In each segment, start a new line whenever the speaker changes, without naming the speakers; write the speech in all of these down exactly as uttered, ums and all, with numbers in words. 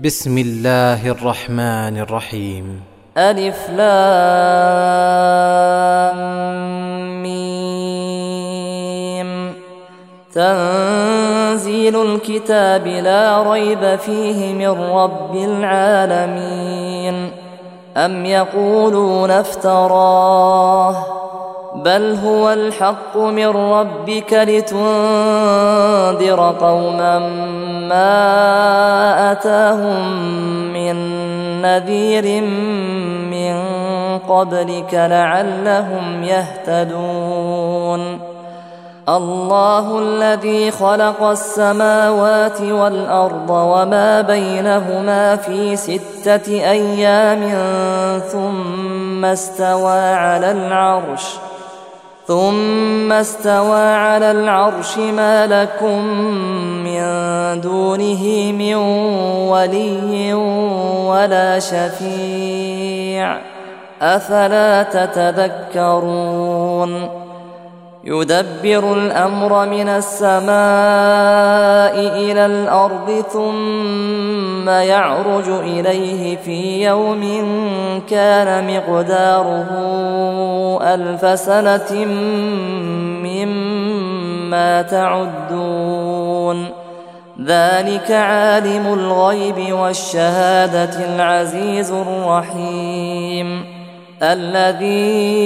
بسم الله الرحمن الرحيم.
ألف لام ميم. تنزيل الكتاب لا ريب فيه من رب العالمين. أم يقولون افتراه بل هو الحق من ربك لتنذر قوما ما أتاهم من نذير من قبلك لعلهم يهتدون. الله الذي خلق السماوات والأرض وما بينهما في ستة أيام ثم استوى على العرش ثم استوى على العرش ما لكم من دونه من ولي ولا شفيع أفلا تتذكرون. يدبر الأمر من السماء إلى الأرض ثم يعرج إليه في يوم كان مقداره ألف سنة مما تعدون. ذلك عالم الغيب والشهادة العزيز الرحيم الذي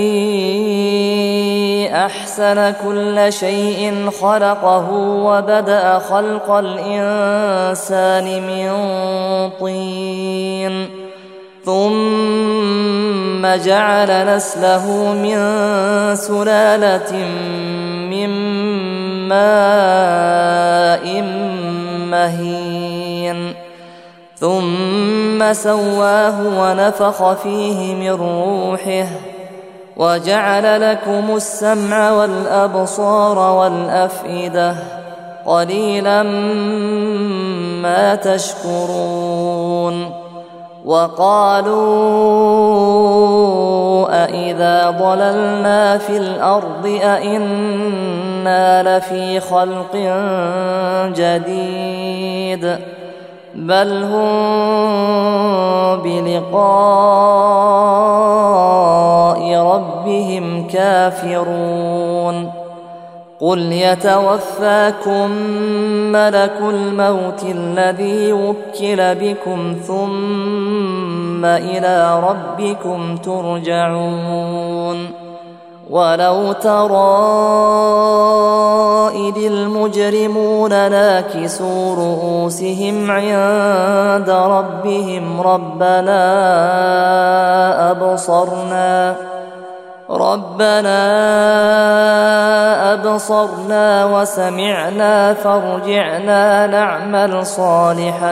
أحسن كل شيء خلقه وبدأ خلق الإنسان من طين ثم جعل نسله من سلالة من ماء مهين ثم سواه ونفخ فيه من روحه وجعل لكم السمع والأبصار والأفئدة قليلا ما تشكرون. وقالوا أإذا ضللنا في الأرض أإنا لفي خلق جديد بل هم بلقاء ربهم كافرون. قل يتوفاكم ملك الموت الذي وكل بكم ثم إلى ربكم ترجعون. ولو ترى إذ المجرمون ناكسوا رؤوسهم عند ربهم ربنا أبصرنا ربنا أبصرنا وسمعنا فارجعنا نعمل صالحا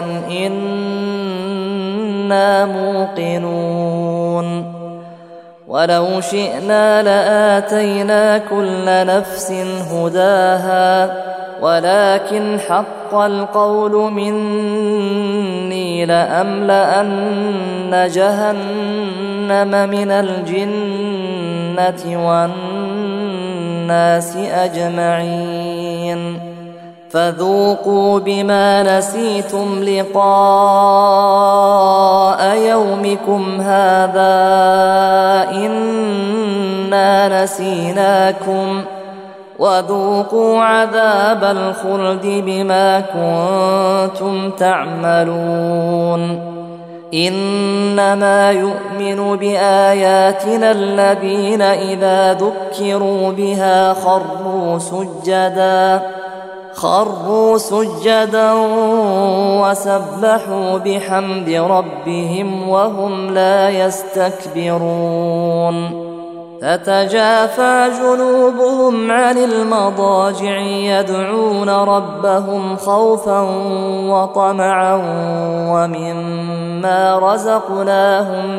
إنا موقنون. ولو شئنا لآتينا كل نفس هداها ولكن حق القول مني لأملأن جهنم من الجنة والناس أجمعين. فذوقوا بما نسيتم لقاء يومكم هذا إنا نسيناكم وذوقوا عذاب الخلد بما كنتم تعملون. إنما يؤمن بآياتنا الذين إذا ذكروا بها خروا سجدا خروا سجدا وسبحوا بحمد ربهم وهم لا يستكبرون. تتجافى جنوبهم عن المضاجع يدعون ربهم خوفا وطمعا ومما رزقناهم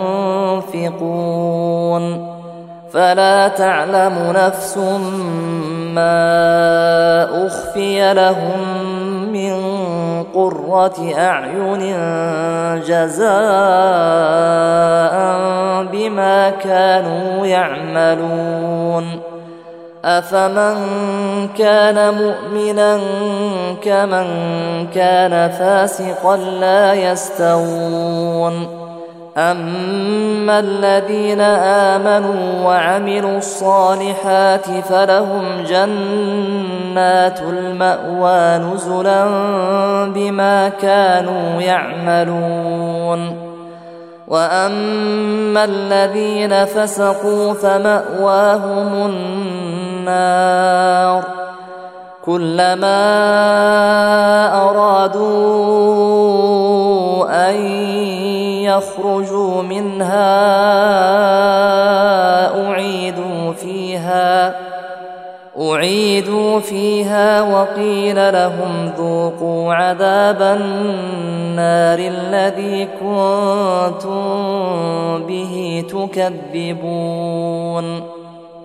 ينفقون. فلا تعلم نفس ما أخفي لهم من قرة أعين جزاء بما كانوا يعملون. أفمن كان مؤمنا كمن كان فاسقا لا يستوون أما الذين آمنوا وعملوا الصالحات فلهم جنات المأوى نزلا بما كانوا يعملون وأما الذين فسقوا فمأواهم النار كلما أرادوا أن يخرجوا منها أعيدوا فيها أعيدوا فيها وقيل لهم ذوقوا عذاب النار الذي كنتم به تكذبون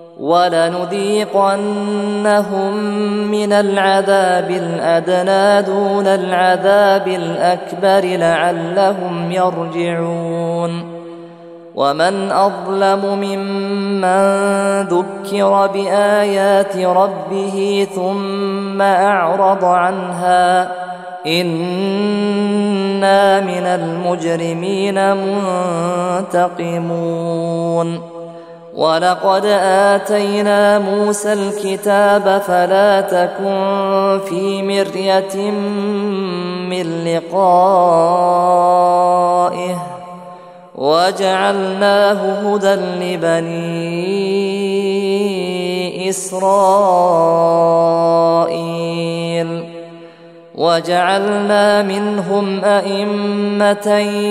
ولنذيقنهم من العذاب الأدنى دون العذاب الأكبر لعلهم يرجعون ومن أظلم ممن ذكر بآيات ربه ثم أعرض عنها إنا من المجرمين منتقمون ولقد آتينا موسى الكتاب فلا تكن في مرية من لقائه وجعلناه هدى لبني إسرائيل وجعلنا منهم أئمة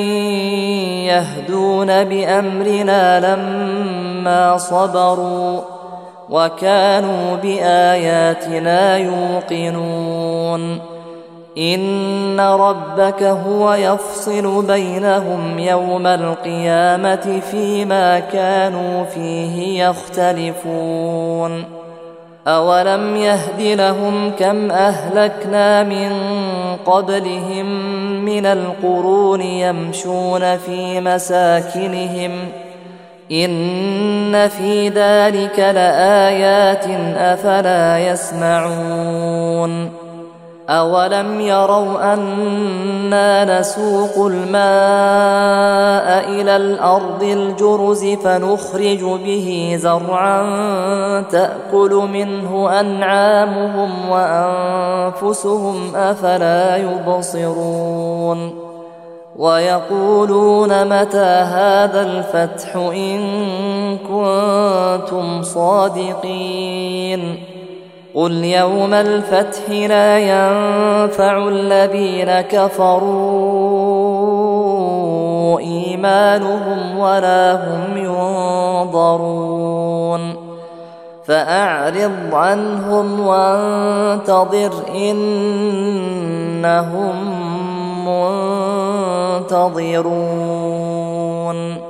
يهدون بأمرنا لما صبروا وكانوا بآياتنا يوقنون إن ربك هو يفصل بينهم يوم القيامة فيما كانوا فيه يختلفون أولم يهد لهم كم أهلكنا من قبلهم من القرون يمشون في مساكنهم إن في ذلك لآيات أفلا يسمعون أولم يروا أنا نسوق الماء إلى الأرض الجرز فنخرج به زرعا تأكل منه أنعامهم وأنفسهم أفلا يبصرون ويقولون متى هذا الفتح إن كنتم صادقين قل يوم الفتح لا ينفع الذين كفروا إيمانهم ولا هم ينظرون فأعرض عنهم وانتظر إنهم منتظرون